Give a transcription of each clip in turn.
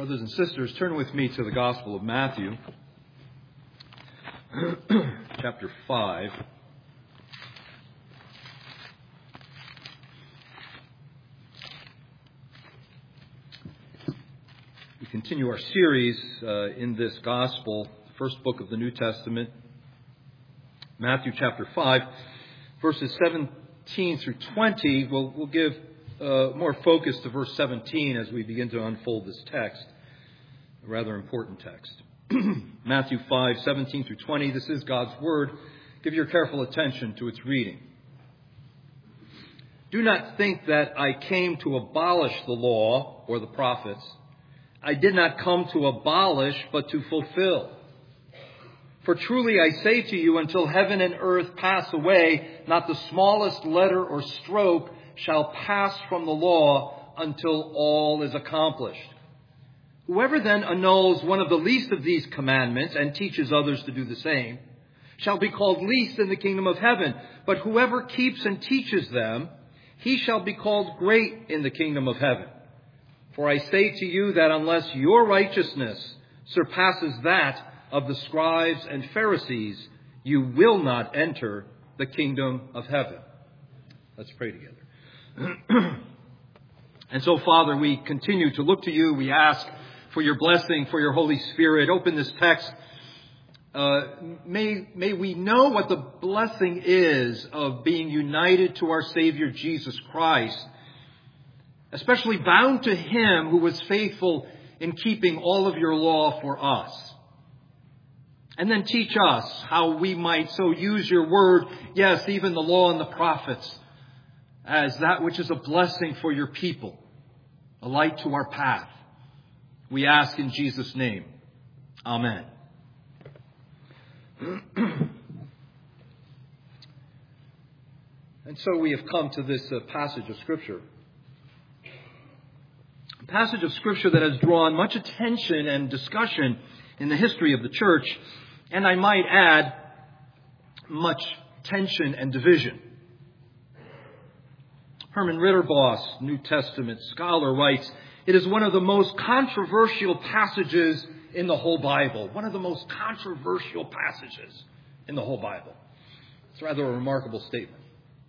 Brothers and sisters, turn with me to the Gospel of Matthew, chapter 5. We continue our series in this Gospel, the first book of the New Testament, Matthew chapter 5, verses 17 through 20. We'll give more focus to verse 17 as we begin to unfold this text, a rather important text. Matthew 5, 17 through 20. This is God's Word. Give your careful attention to its reading. Do not think that I came to abolish the law or the prophets. I did not come to abolish, but to fulfill. For truly I say to you, until heaven and earth pass away, not the smallest letter or stroke shall pass from the law until all is accomplished. Whoever then annuls one of the least of these commandments and teaches others to do the same shall be called least in the kingdom of heaven. But whoever keeps and teaches them, he shall be called great in the kingdom of heaven. For I say to you that unless your righteousness surpasses that of the scribes and Pharisees, you will not enter the kingdom of heaven. Let's pray together. And so, Father, we continue to look to you. We ask for your blessing, for your Holy Spirit. Open this text. May we know what the blessing is of being united to our Savior Jesus Christ, especially bound to Him who was faithful in keeping all of your law for us. And then teach us how we might so use your word, yes, even the law and the prophets, as that which is a blessing for your people, a light to our path. We ask in Jesus' name. Amen. And so we have come to this passage of Scripture. A passage of Scripture that has drawn much attention and discussion in the history of the church, and I might add, much tension and division. Herman Ritterboss, New Testament scholar, writes, "It is one of the most controversial passages in the whole Bible." One of the most controversial passages in the whole Bible. It's rather a remarkable statement.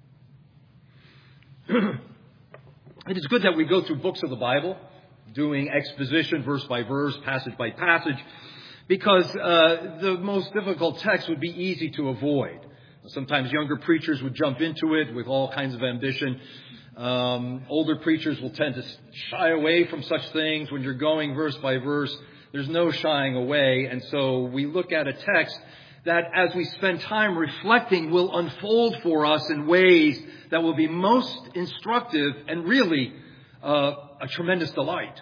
It is good that we go through books of the Bible, doing exposition verse by verse, passage by passage, because the most difficult text would be easy to avoid. Sometimes younger preachers would jump into it with all kinds of ambition. Older preachers will tend to shy away from such things. When you're going verse by verse, there's no shying away. And so we look at a text that, as we spend time reflecting, will unfold for us in ways that will be most instructive and really a tremendous delight.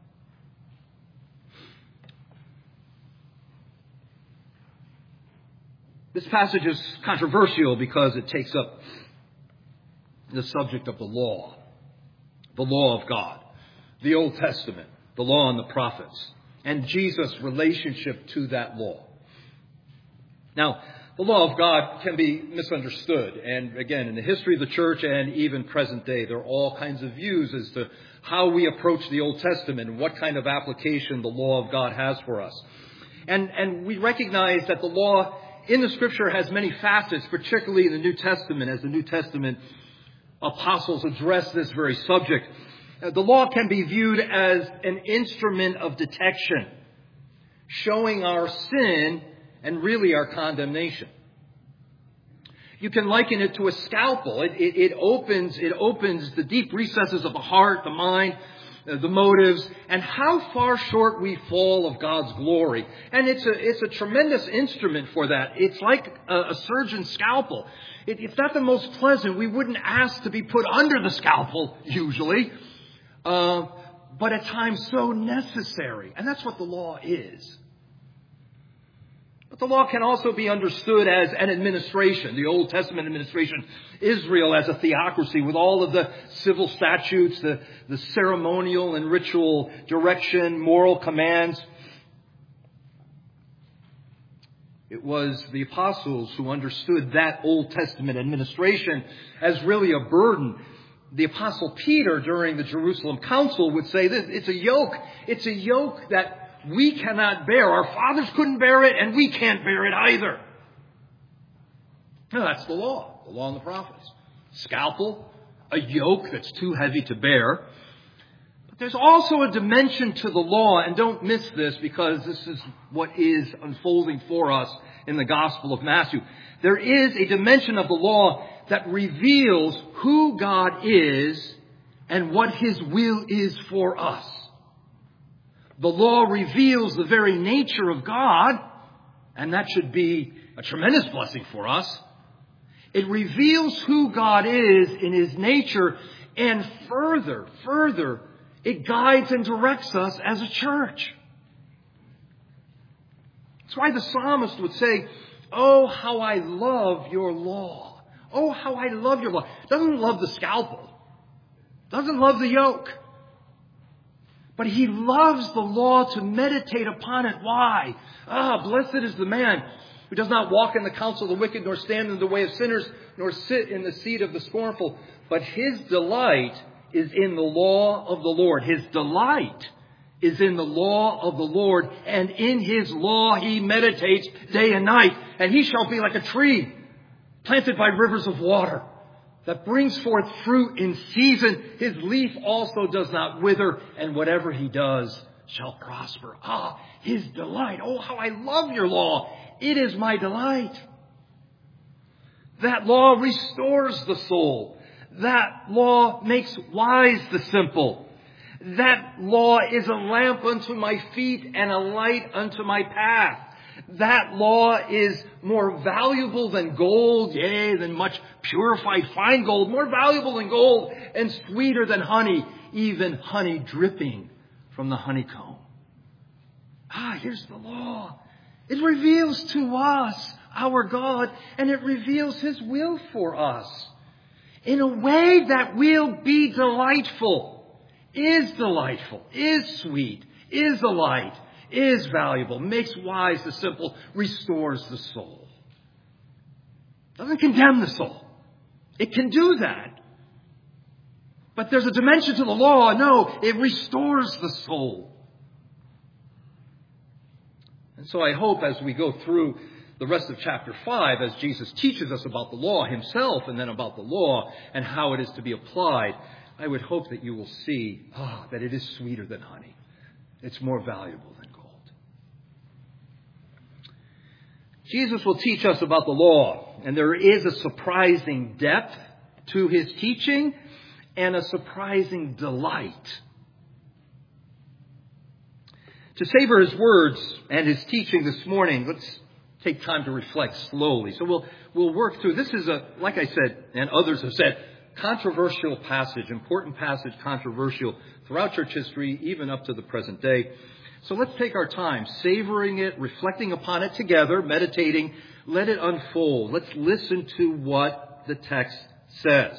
This passage is controversial because it takes up the subject of the law of God, the Old Testament, the law and the prophets, and Jesus' relationship to that law. Now, the law of God can be misunderstood. And again, in the history of the church and even present day, there are all kinds of views as to how we approach the Old Testament and what kind of application the law of God has for us. And we recognize that the law in the Scripture has many facets, particularly in the New Testament, as the New Testament apostles address this very subject. The law can be viewed as an instrument of detection, showing our sin and really our condemnation. You can liken it to a scalpel. It opens the deep recesses of the heart, the mind, the motives, and how far short we fall of God's glory. And it's a tremendous instrument for that. It's like a surgeon's scalpel. It's not the most pleasant. We wouldn't ask to be put under the scalpel, usually. But at times so necessary. And that's what the law is. But the law can also be understood as an administration, the Old Testament administration, Israel as a theocracy with all of the civil statutes, the ceremonial and ritual direction, moral commands. It was the apostles who understood that Old Testament administration as really a burden The Apostle Peter, during the Jerusalem Council, would say this: it's a yoke. It's a yoke that we cannot bear. Our fathers couldn't bear it, and we can't bear it either. Now, that's the law and the prophets. Scalpel, a yoke that's too heavy to bear. But there's also a dimension to the law, and don't miss this, because this is what is unfolding for us in the Gospel of Matthew. There is a dimension of the law that reveals who God is and what His will is for us. The law reveals the very nature of God, and that should be a tremendous blessing for us. It reveals who God is in His nature, and further, it guides and directs us as a church. That's why the psalmist would say, "Oh, how I love your law. Oh, how I love your law." Doesn't love the scalpel. Doesn't love the yoke. But he loves the law to meditate upon it. Why? Blessed is the man who does not walk in the counsel of the wicked, nor stand in the way of sinners, nor sit in the seat of the scornful. But his delight is in the law of the Lord. His delight is in the law of the Lord, and in His law he meditates day and night. And he shall be like a tree planted by rivers of water, that brings forth fruit in season. His leaf also does not wither, and whatever he does shall prosper. His delight. Oh, how I love your law. It is my delight. That law restores the soul. That law makes wise the simple. That law is a lamp unto my feet and a light unto my path. That law is more valuable than gold, yea, than much purified fine gold, more valuable than gold, and sweeter than honey, even honey dripping from the honeycomb. Here's the law. It reveals to us our God, and it reveals His will for us in a way that will be delightful, is sweet, is a light, is valuable, makes wise the simple, restores the soul. Doesn't condemn the soul. It can do that. But there's a dimension to the law. No, it restores the soul. And so I hope as we go through the rest of chapter 5, as Jesus teaches us about the law Himself and then about the law and how it is to be applied, I would hope that you will see that it is sweeter than honey. It's more valuable than gold. Jesus will teach us about the law, and there is a surprising depth to His teaching and a surprising delight. To savor His words and His teaching this morning, let's take time to reflect slowly. So we'll work through. This is like I said, and others have said, controversial passage, important passage, controversial throughout church history, even up to the present day. So let's take our time, savoring it, reflecting upon it together, meditating. Let it unfold. Let's listen to what the text says.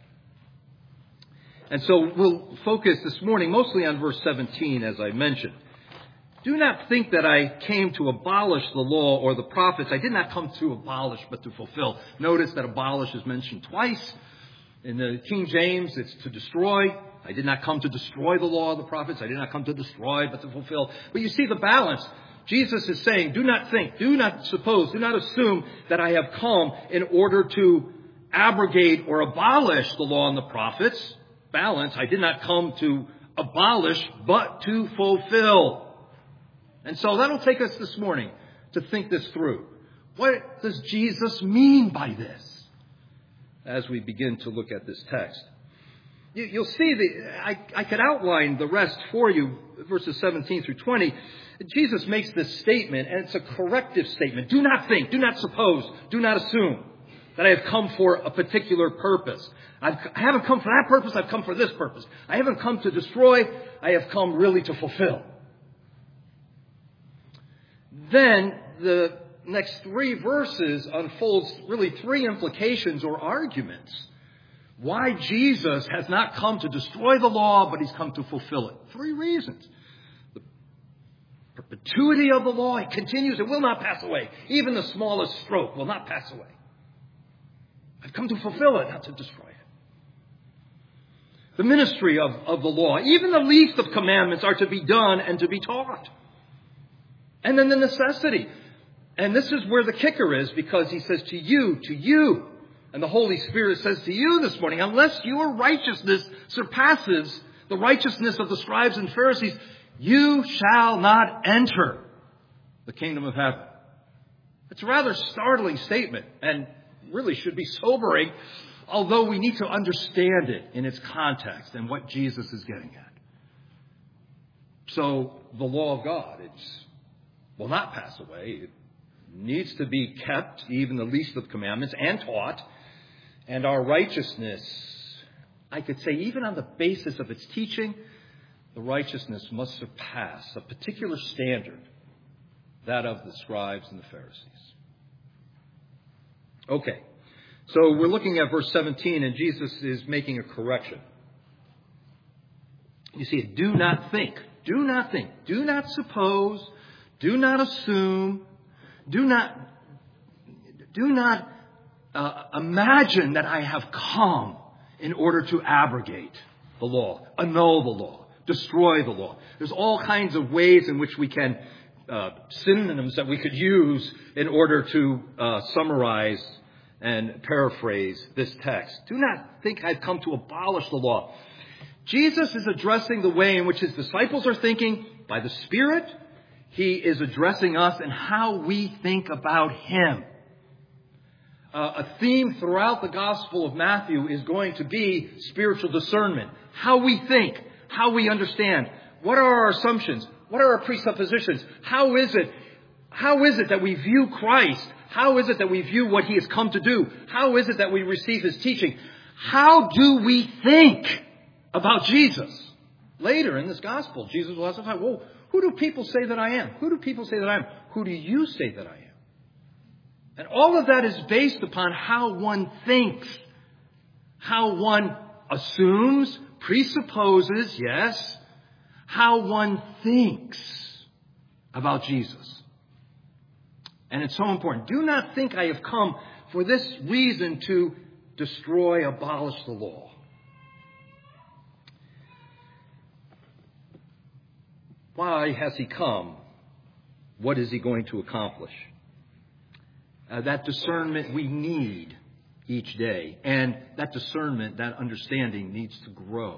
And so we'll focus this morning mostly on verse 17, as I mentioned. Do not think that I came to abolish the law or the prophets. I did not come to abolish, but to fulfill. Notice that abolish is mentioned twice. In the King James, it's to destroy. I did not come to destroy the law of the prophets. I did not come to destroy, but to fulfill. But you see the balance. Jesus is saying, do not think, do not suppose, do not assume that I have come in order to abrogate or abolish the law and the prophets. Balance. I did not come to abolish, but to fulfill. And so that'll take us this morning to think this through. What does Jesus mean by this? As we begin to look at this text. You'll see I could outline the rest for you, verses 17 through 20. Jesus makes this statement, and it's a corrective statement. Do not think, do not suppose, do not assume that I have come for a particular purpose. I haven't come for that purpose, I've come for this purpose. I haven't come to destroy, I have come really to fulfill. Then the next 3 verses unfolds really 3 implications or arguments. Why Jesus has not come to destroy the law, but He's come to fulfill it. 3 reasons. The perpetuity of the law, it continues, it will not pass away. Even the smallest stroke will not pass away. I've come to fulfill it, not to destroy it. The ministry of the law. Even the least of commandments are to be done and to be taught. And then the necessity. And this is where the kicker is, because he says to you, and the Holy Spirit says to you this morning, unless your righteousness surpasses the righteousness of the scribes and Pharisees, you shall not enter the kingdom of heaven. It's a rather startling statement and really should be sobering, although we need to understand it in its context and what Jesus is getting at. So the law of God, will not pass away. It needs to be kept, even the least of commandments, and taught. And our righteousness, I could say, even on the basis of its teaching, the righteousness must surpass a particular standard, that of the scribes and the Pharisees. Okay, so we're looking at verse 17, and Jesus is making a correction. You see, do not think, do not suppose, do not assume, do not imagine that I have come in order to abrogate the law, annul the law, destroy the law. There's all kinds of ways in which we can, synonyms that we could use in order to summarize and paraphrase this text. Do not think I've come to abolish the law. Jesus is addressing the way in which his disciples are thinking by the Spirit. He is addressing us and how we think about him. A theme throughout the Gospel of Matthew is going to be spiritual discernment. How we think, how we understand. What are our assumptions? What are our presuppositions? How is it that we view Christ? How is it that we view what he has come to do? How is it that we receive his teaching? How do we think about Jesus? Later in this Gospel, Jesus will ask us, well, who do people say that I am? Who do people say that I am? Who do you say that I am? And all of that is based upon how one thinks, how one assumes, presupposes, yes, how one thinks about Jesus. And it's so important. Do not think I have come for this reason to destroy, abolish the law. Why has he come? What is he going to accomplish? That discernment we need each day. And that discernment, that understanding needs to grow.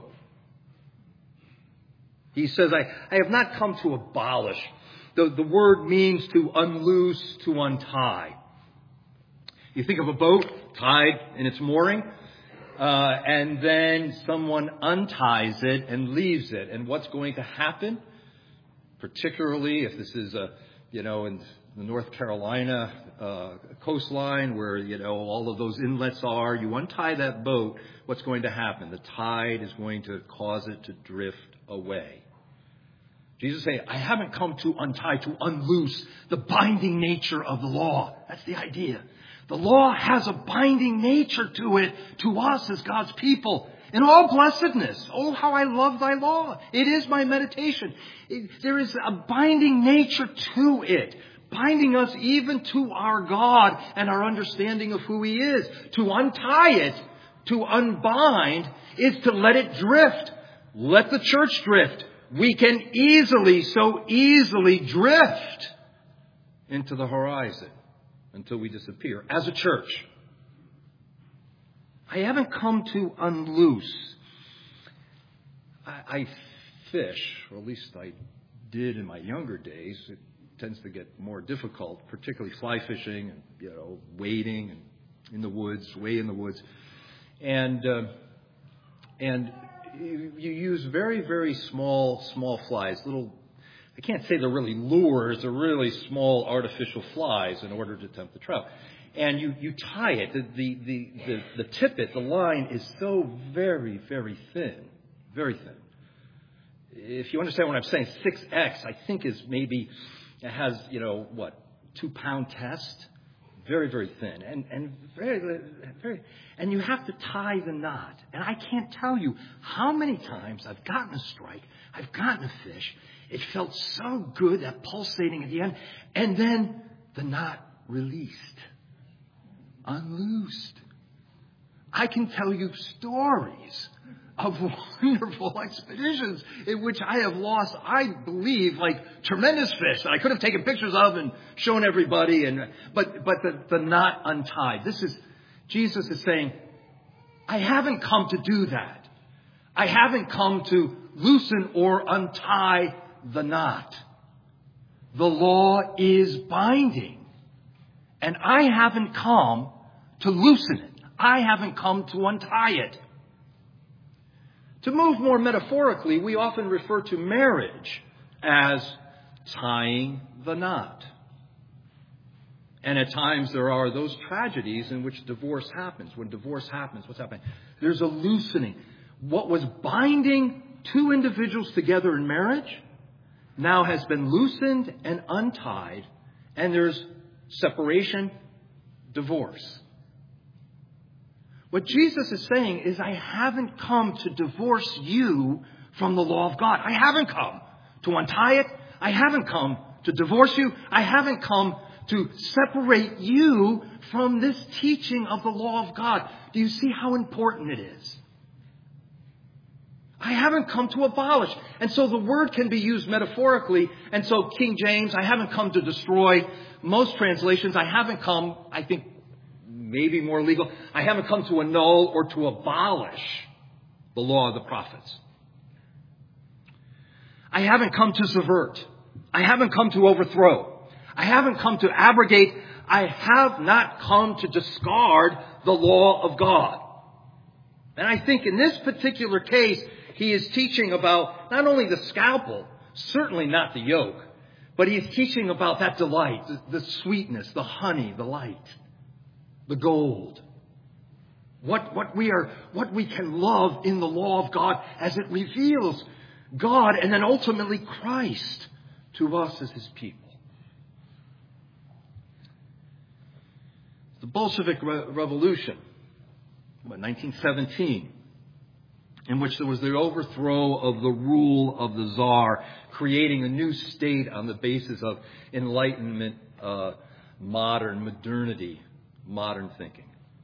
He says, I have not come to abolish. The word means to unloose, to untie. You think of a boat tied in its mooring, and then someone unties it and leaves it. And what's going to happen? Particularly if this is in the North Carolina coastline where, all of those inlets are, you untie that boat, what's going to happen? The tide is going to cause it to drift away. Jesus is saying, I haven't come to untie, to unloose the binding nature of the law. That's the idea. The law has a binding nature to it, to us as God's people. In all blessedness. Oh, how I love thy law. It is my meditation. There is a binding nature to it. Binding us even to our God and our understanding of who he is. To untie it, to unbind, is to let it drift. Let the church drift. We can so easily drift into the horizon until we disappear as a church. I haven't come to unloose. I fish, or at least I did in my younger days. It tends to get more difficult, particularly fly fishing and, wading and in the woods, way in the woods. And you use very, very small flies, I can't say they're really lures, they're really small artificial flies in order to tempt the trout. And you tie it. The tippet, the line is so very, very thin. Very thin. If you understand what I'm saying, 6X, I think is maybe, it has, 2-pound test. Very, very thin. And very, very, and you have to tie the knot. And I can't tell you how many times I've gotten a strike, I've gotten a fish. It felt so good, that pulsating at the end. And then the knot released. Unloosed. I can tell you stories of wonderful expeditions in which I have lost, I believe, like tremendous fish that I could have taken pictures of and shown everybody. But the knot untied. Jesus is saying, I haven't come to do that. I haven't come to loosen or untie the knot. The law is binding. And I haven't come to loosen it. I haven't come to untie it. To move more metaphorically, we often refer to marriage as tying the knot. And at times there are those tragedies in which divorce happens. When divorce happens, what's happening? There's a loosening. What was binding two individuals together in marriage now has been loosened and untied, and there's separation, divorce. What Jesus is saying is, I haven't come to divorce you from the law of God. I haven't come to untie it. I haven't come to divorce you. I haven't come to separate you from this teaching of the law of God. Do you see how important it is? I haven't come to abolish. And so the word can be used metaphorically. And so King James, I haven't come to destroy. Most translations, I haven't come, I think maybe more legal, I haven't come to annul or to abolish the law of the prophets. I haven't come to subvert. I haven't come to overthrow. I haven't come to abrogate. I have not come to discard the law of God. And I think in this particular case, he is teaching about not only the scalpel, certainly not the yoke, but he's teaching about that delight, the sweetness, the honey, the light, the gold. What we can love in the law of God as it reveals God and then ultimately Christ to us as his people. The Bolshevik Revolution, 1917, in which there was the overthrow of the rule of the Tsar, creating a new state on the basis of Enlightenment, modernity, modern thinking.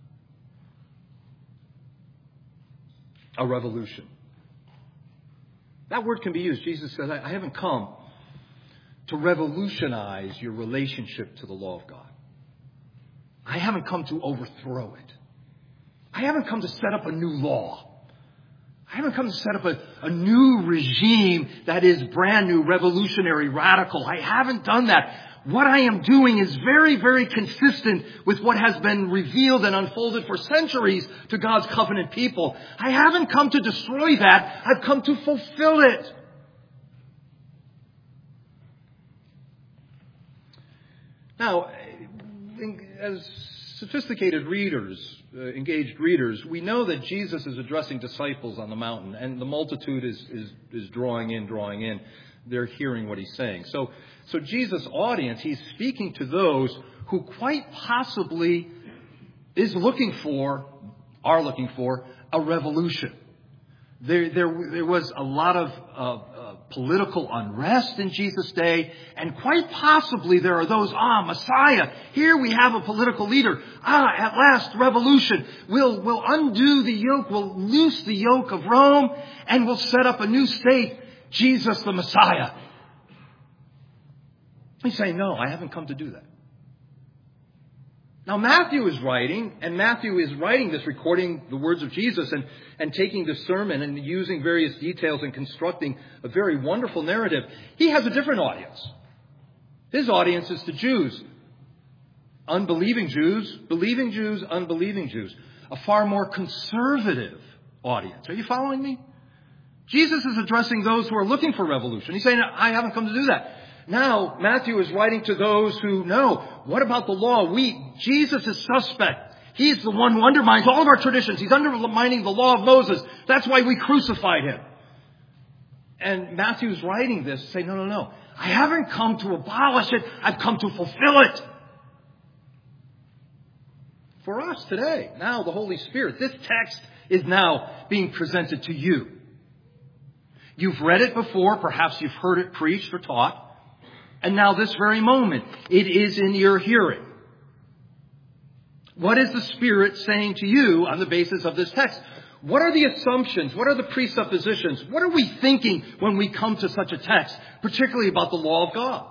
A revolution. That word can be used. Jesus says, I haven't come to revolutionize your relationship to the law of God. I haven't come to overthrow it. I haven't come to set up a new law. I haven't come to set up a new regime that is brand new, revolutionary, radical. I haven't done that. What I am doing is very, very consistent with what has been revealed and unfolded for centuries to God's covenant people. I haven't come to destroy that. I've come to fulfill it. Now, as sophisticated readers, engaged readers, we know that Jesus is addressing disciples on the mountain, and the multitude is drawing in. They're hearing what he's saying. So Jesus' audience, he's speaking to those who quite possibly are looking for a revolution. There was a lot of political unrest in Jesus' day, and quite possibly there are those, Messiah, here we have a political leader. At last, revolution. We'll undo the yoke, we'll loose the yoke of Rome, and we'll set up a new state, Jesus the Messiah. He's saying, no, I haven't come to do that. Now, Matthew is writing this, recording the words of Jesus and taking the sermon and using various details and constructing a very wonderful narrative. He has a different audience. His audience is to Jews. Unbelieving Jews, believing Jews, unbelieving Jews. A far more conservative audience. Are you following me? Jesus is addressing those who are looking for revolution. He's saying, I haven't come to do that. Now, Matthew is writing to those who know, what about the law? Jesus is suspect. He's the one who undermines all of our traditions. He's undermining the law of Moses. That's why we crucified him. And Matthew's writing this to say, no. I haven't come to abolish it. I've come to fulfill it. For us today, now the Holy Spirit, this text is now being presented to you. You've read it before. Perhaps you've heard it preached or taught. And now this very moment, it is in your hearing. What is the Spirit saying to you on the basis of this text? What are the assumptions? What are the presuppositions? What are we thinking when we come to such a text, particularly about the law of God?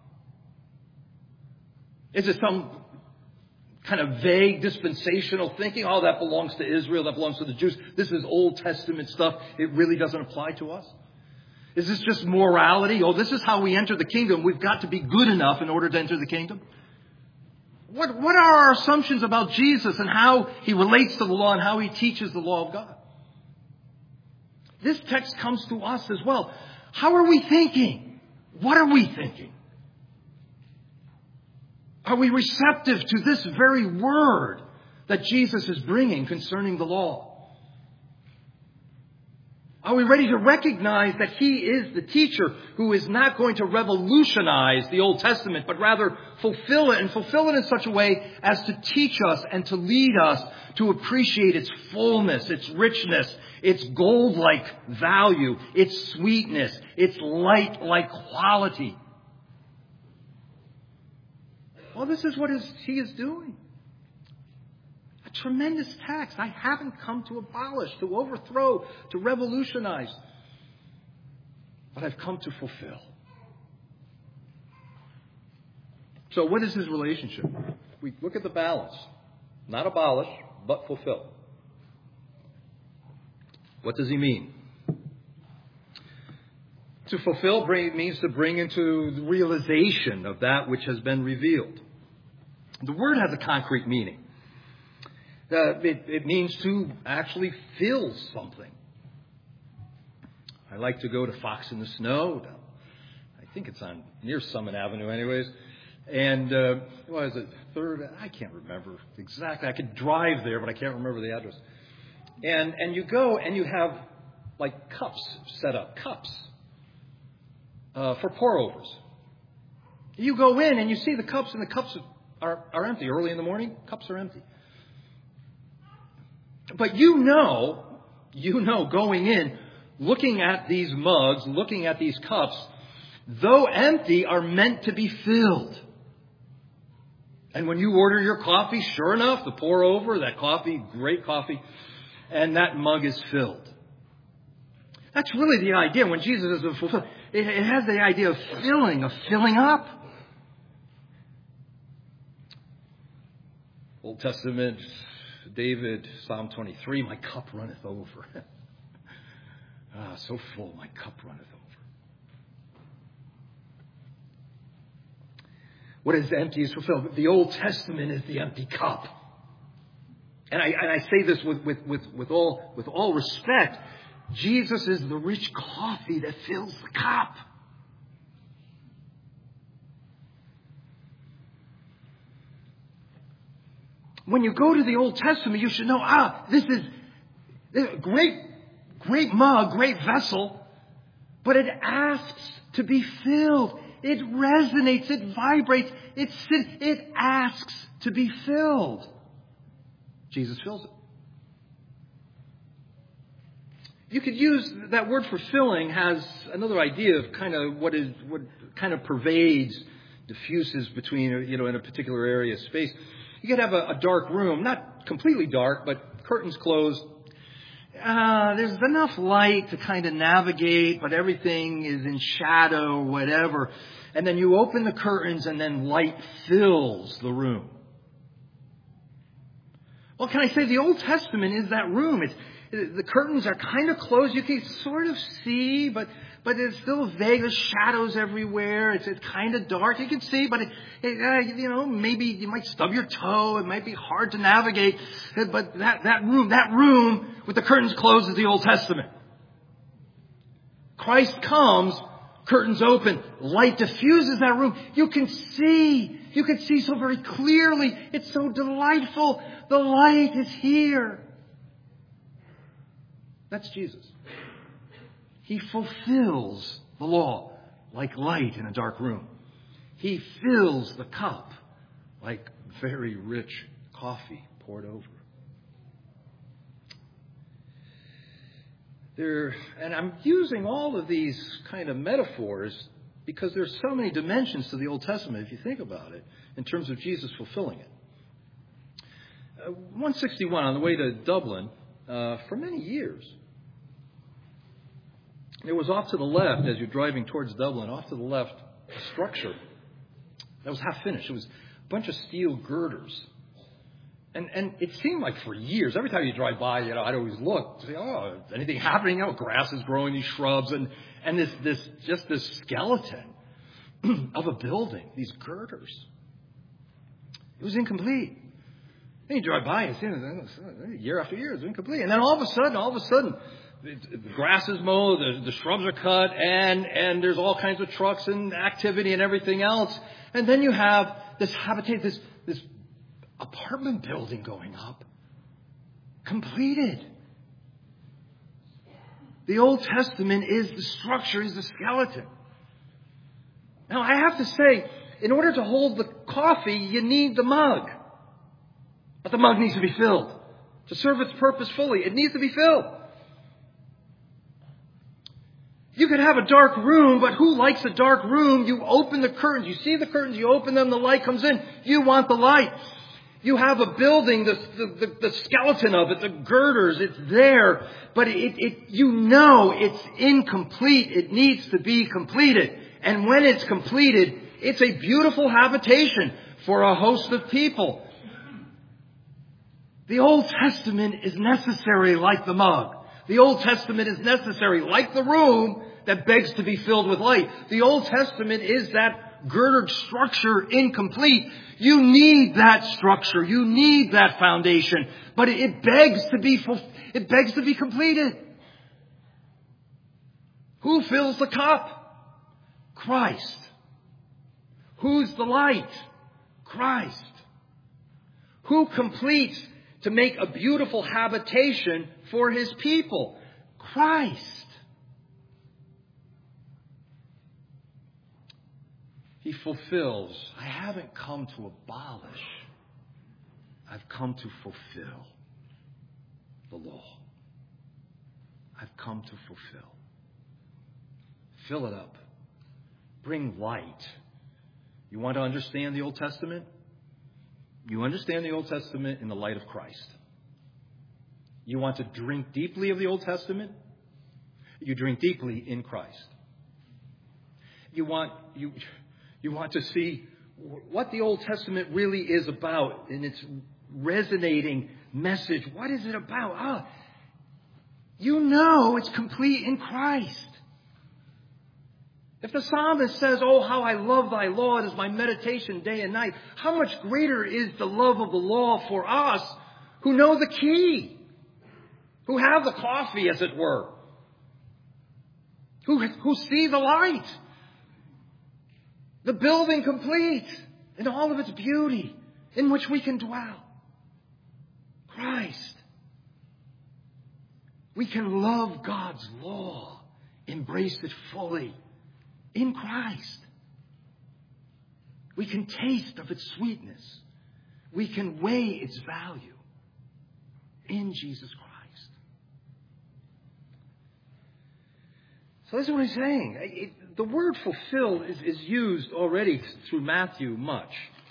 Is it some kind of vague dispensational thinking? Oh, that belongs to Israel, that belongs to the Jews. This is Old Testament stuff. It really doesn't apply to us. Is this just morality? Oh, this is how we enter the kingdom. We've got to be good enough in order to enter the kingdom. What are our assumptions about Jesus and how he relates to the law and how he teaches the law of God? This text comes to us as well. How are we thinking? What are we thinking? Are we receptive to this very word that Jesus is bringing concerning the law? Are we ready to recognize that he is the teacher who is not going to revolutionize the Old Testament, but rather fulfill it, and fulfill it in such a way as to teach us and to lead us to appreciate its fullness, its richness, its gold-like value, its sweetness, its light-like quality? Well, this is what he is doing. A tremendous text. I haven't come to abolish, to overthrow, to revolutionize, but I've come to fulfill. So what is his relationship? We look at the balance. Not abolish, but fulfill. What does he mean? To fulfill means to bring into the realization of that which has been revealed. The word has a concrete meaning. It means to actually fill something. I like to go to Fox in the Snow. I think it's on near Summit Avenue anyways. And what is it? Third? I can't remember exactly. I could drive there, but I can't remember the address. And you go and you have like cups set up. Cups. For pour-overs. You go in and you see the cups, and the cups are empty. Early in the morning, cups are empty. But you know, going in, looking at these mugs, looking at these cups, though empty, are meant to be filled. And when you order your coffee, sure enough, the pour-over, that coffee, great coffee, and that mug is filled. That's really the idea. When Jesus is fulfilled, it has the idea of filling up. Old Testament, David, Psalm 23, my cup runneth over. So full, my cup runneth over. What is empty is fulfilled. The Old Testament is the empty cup. And I say this with all respect. Jesus is the rich coffee that fills the cup. When you go to the Old Testament, you should know, this is a great mug, great vessel, but it asks to be filled. It resonates, it vibrates, it asks to be filled. Jesus fills it. You could use that word for filling has another idea of kind of what kind of pervades, diffuses between, in a particular area of space. You could have a dark room, not completely dark, but curtains closed. There's enough light to kind of navigate, but everything is in shadow, whatever. And then you open the curtains and then light fills the room. Well, can I say the Old Testament is that room? The curtains are kind of closed. You can sort of see, but it's still vague. There's shadows everywhere. It's kind of dark. You can see, but maybe you might stub your toe. It might be hard to navigate. But that room with the curtains closed is the Old Testament. Christ comes, curtains open, light diffuses that room. You can see so very clearly. It's so delightful. The light is here. That's Jesus. He fulfills the law like light in a dark room. He fills the cup like very rich coffee poured over. And I'm using all of these kind of metaphors because there's so many dimensions to the Old Testament, if you think about it, in terms of Jesus fulfilling it. 161 on the way to Dublin, for many years. There was off to the left, as you're driving towards Dublin, off to the left, a structure that was half finished. It was a bunch of steel girders. And it seemed like for years, every time you drive by, I'd always look to say, oh, is anything happening? Grass is growing, these shrubs, and this skeleton of a building, these girders. It was incomplete. Then you drive by and see it year after year, it's incomplete. And then all of a sudden, the grass is mowed, the shrubs are cut, and there's all kinds of trucks and activity and everything else. And then you have this habitat, this apartment building going up, completed. The Old Testament is the structure, is the skeleton. Now, I have to say, in order to hold the coffee, you need the mug. But the mug needs to be filled. To serve its purpose fully, it needs to be filled. You could have a dark room, but who likes a dark room? You open the curtains. You see the curtains, you open them, the light comes in. You want the light. You have a building, the skeleton of it, the girders, it's there, but it's incomplete. It needs to be completed. And when it's completed, it's a beautiful habitation for a host of people. The Old Testament is necessary like the mug. The Old Testament is necessary like the room that begs to be filled with light. The Old Testament is that girdered structure incomplete. You need that structure. You need that foundation. But it begs to be completed. Who fills the cup? Christ. Who's the light? Christ. Who completes to make a beautiful habitation for His people? Christ. He fulfills. I haven't come to abolish. I've come to fulfill the law. I've come to fulfill. Fill it up. Bring light. You want to understand the Old Testament? You understand the Old Testament in the light of Christ. You want to drink deeply of the Old Testament? You drink deeply in Christ. You want to see what the Old Testament really is about in its resonating message. What is it about? It's complete in Christ. If the psalmist says, oh, how I love thy law, it is my meditation day and night, how much greater is the love of the law for us who know the key, who have the coffee, as it were, who see the light, the building complete in all of its beauty in which we can dwell. Christ. We can love God's law, embrace it fully in Christ. We can taste of its sweetness. We can weigh its value in Jesus Christ. So this is what he's saying. The word fulfilled is used already through Matthew much.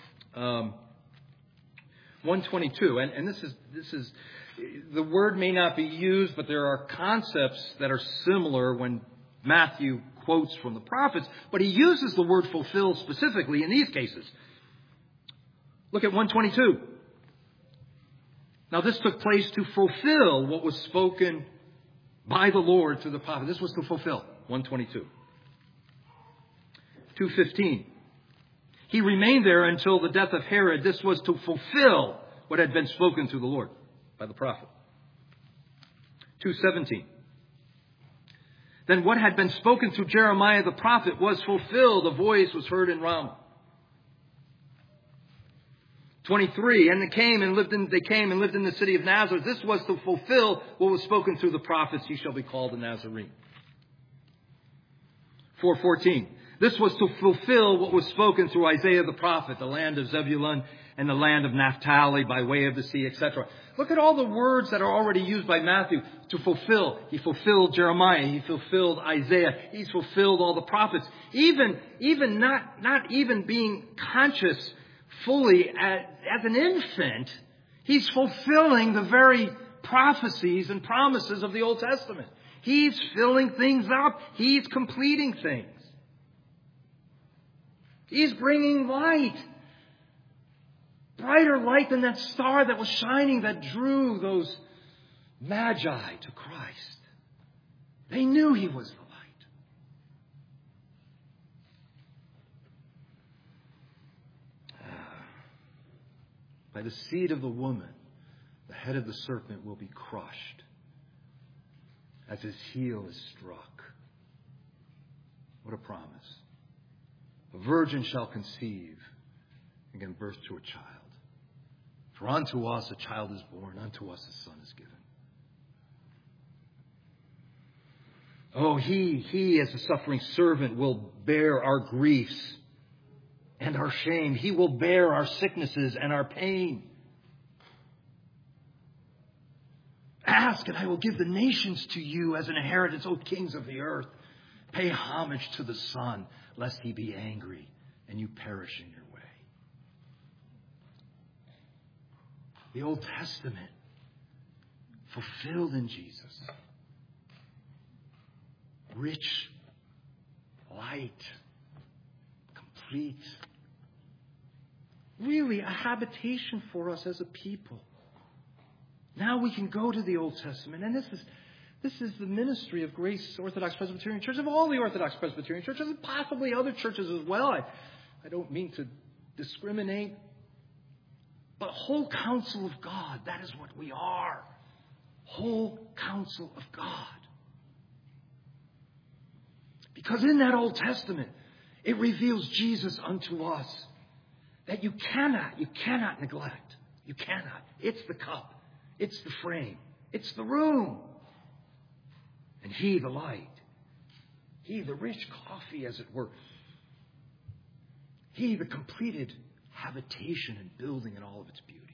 122, and this is the word may not be used, but there are concepts that are similar when Matthew quotes from the prophets, but he uses the word fulfill specifically in these cases. Look at 122. Now this took place to fulfill what was spoken by the Lord through the prophet. This was to fulfill. 122. 2:15. He remained there until the death of Herod. This was to fulfill what had been spoken through the Lord by the prophet. 2:17. Then what had been spoken through Jeremiah the prophet was fulfilled. A voice was heard in Ramah. 23. And they came and lived in the city of Nazareth. This was to fulfill what was spoken through the prophets. He shall be called a Nazarene. 4:14. This was to fulfill what was spoken through Isaiah the prophet, the land of Zebulun and the land of Naphtali by way of the sea, etc. Look at all the words that are already used by Matthew to fulfill. He fulfilled Jeremiah. He fulfilled Isaiah. He's fulfilled all the prophets. Even not even being conscious fully as an infant, he's fulfilling the very prophecies and promises of the Old Testament. He's filling things up. He's completing things. He's bringing light. Brighter light than that star that was shining that drew those magi to Christ. They knew He was the light. By the seed of the woman, the head of the serpent will be crushed as his heel is struck. What a promise. A virgin shall conceive and give birth to a child. For unto us a child is born, unto us a son is given. Oh, he as a suffering servant will bear our griefs and our shame. He will bear our sicknesses and our pain. Ask, and I will give the nations to you as an inheritance, O kings of the earth. Pay homage to the Son, lest he be angry and you perish in your way. The Old Testament fulfilled in Jesus. Rich, light, complete. Really a habitation for us as a people. Now we can go to the Old Testament, and this is the ministry of Grace Orthodox Presbyterian Church, of all the Orthodox Presbyterian churches, and possibly other churches as well. I don't mean to discriminate, but whole counsel of God, that is what we are. Whole counsel of God. Because in that Old Testament, it reveals Jesus unto us that you cannot neglect. You cannot. It's the cup. It's the frame. It's the room. And He, the light. He, the rich coffee, as it were. He, the completed habitation and building in all of its beauty.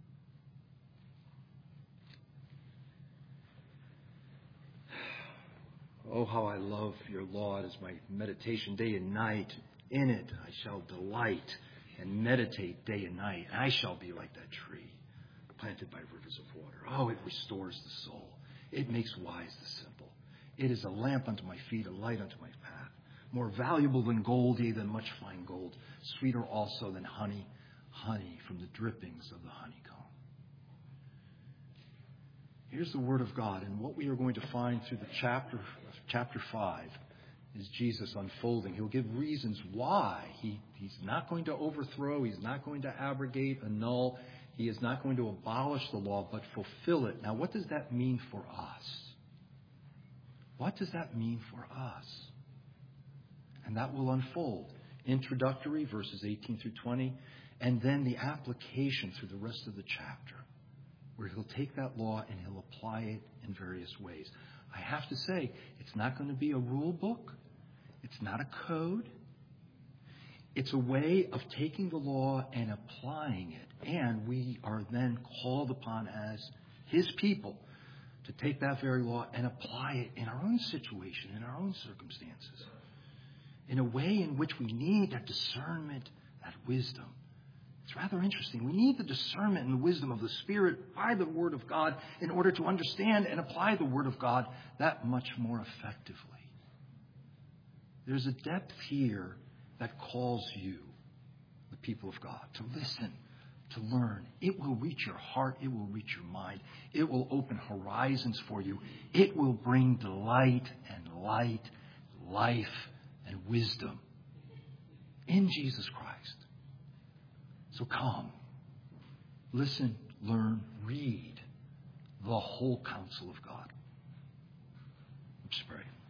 Oh, how I love your law. It is my meditation day and night. In it I shall delight and meditate day and night. And I shall be like that tree planted by rivers of water. Oh, it restores the soul. It makes wise the simple. It is a lamp unto my feet, a light unto my path. More valuable than gold, yea, than much fine gold. Sweeter also than honey from the drippings of the honeycomb. Here's the Word of God. And what we are going to find through the chapter 5 is Jesus unfolding. He'll give reasons why. He's not going to overthrow. He's not going to abrogate, annul. He is not going to abolish the law, but fulfill it. Now, what does that mean for us? What does that mean for us? And that will unfold. Introductory, verses 18 through 20, and then the application through the rest of the chapter, where he'll take that law and he'll apply it in various ways. I have to say, it's not going to be a rule book. It's not a code. It's a way of taking the law and applying it. And we are then called upon as His people to take that very law and apply it in our own situation, in our own circumstances, in a way in which we need that discernment, that wisdom. It's rather interesting. We need the discernment and the wisdom of the Spirit by the Word of God in order to understand and apply the Word of God that much more effectively. There's a depth here that calls you, the people of God, to listen, to learn. It will reach your heart. It will reach your mind. It will open horizons for you. It will bring delight and light, life and wisdom in Jesus Christ. So come, listen, learn, read the whole counsel of God. Let's pray.